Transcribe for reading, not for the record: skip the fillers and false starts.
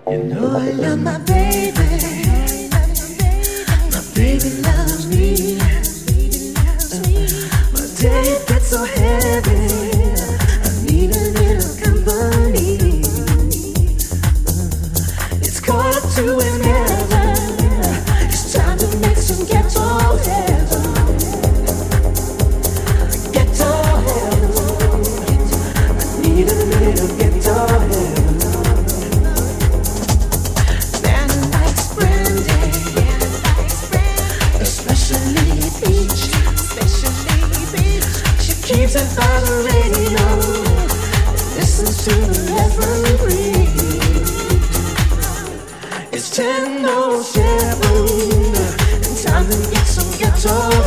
You know I love my baby. My baby loves me. My day gets so heavy. I need a little company. It's 2:11. It's time to make some ghetto heaven. Ghetto heaven. I need a little ghetto heaven. Keeps it by the radio, listens to the referee. It's 10:07, and time to get some ghetto.